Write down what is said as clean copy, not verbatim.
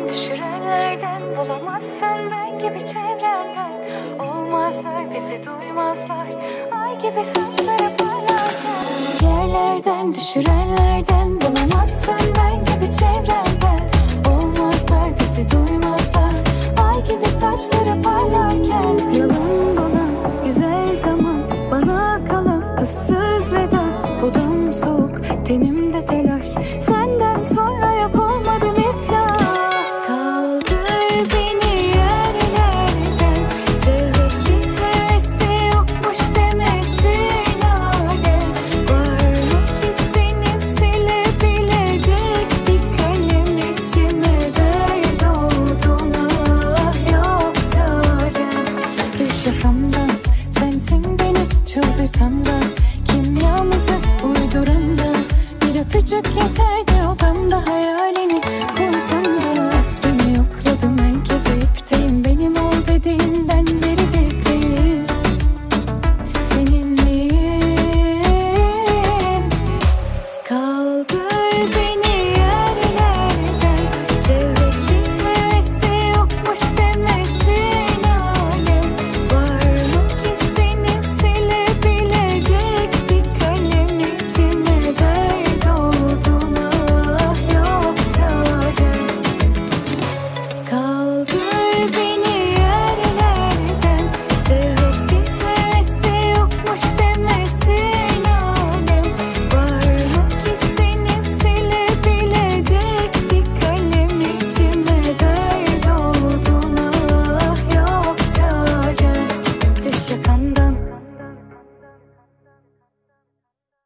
düşürenlerden, bulamazsın ben gibi çevrenden. Olmazlar, bizi duymazlar, ay gibi saçları parlarken. Yerlerden düşürenlerden, bulamazsın ben gibi çevrenden. Olmazlar, bizi duymazlar, ay gibi saçları parlarken.